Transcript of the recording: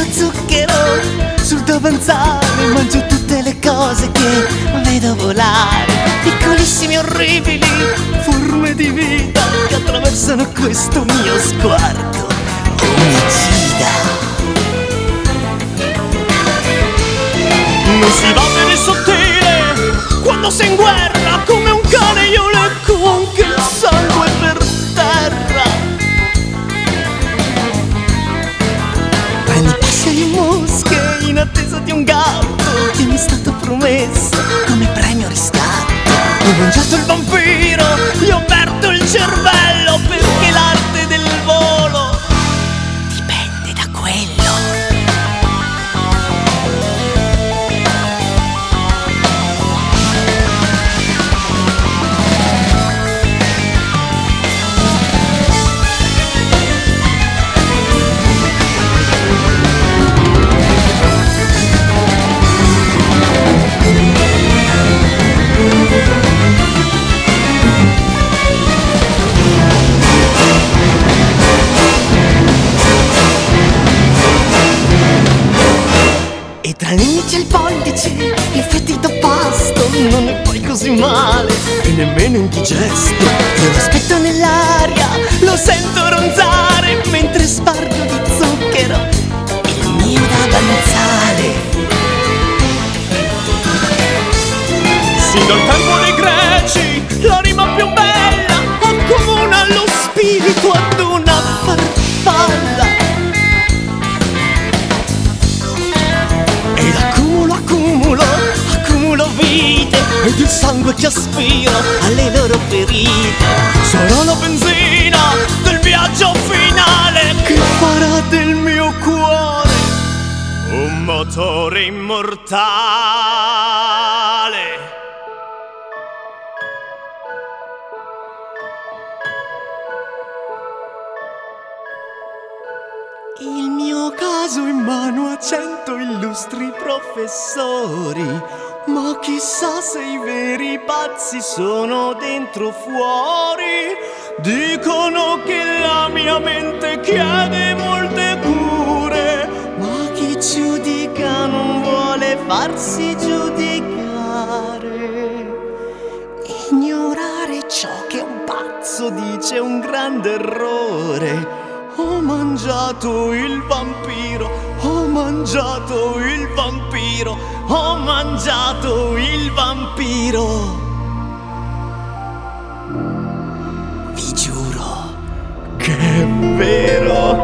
zucchero sul davanzale, mangio tutte le cose che vedo volare, piccolissimi orribili forme di vita che attraversano questo mio sguardo omicida. Non si va bene sottile quando sei in guerra, come un cane io lecco anche il sangue per terra. Prendi passi di mosche in attesa di un gatto che mi è stato promesso come premio riscatto. Ho mangiato il vampiro, gli ho aperto il cervello, perché l'arte del volo dipende da quello. E tra l'indice e il pollice, il fettido pasto non è poi così male e nemmeno indigesto. Io lo aspetto nell'aria, lo sento ronzare mentre spargo di zucchero il mio davanzale. Sin dal tempo dei greci, la rima più bella accomuna lo spirito ad una farfalla. Accumulo vite ed il sangue che aspiro alle loro ferite. Sarò la benzina del viaggio finale che farà del mio cuore un motore immortale. Il mio caso in mano a 100 illustri professori, ma chissà se i veri pazzi sono dentro o fuori. Dicono che la mia mente chiede molte cure, ma chi giudica non vuole farsi giudicare. Ignorare ciò che un pazzo dice è un grande errore. Ho mangiato il vampiro, ho mangiato il vampiro, ho mangiato il vampiro. Vi giuro che è vero.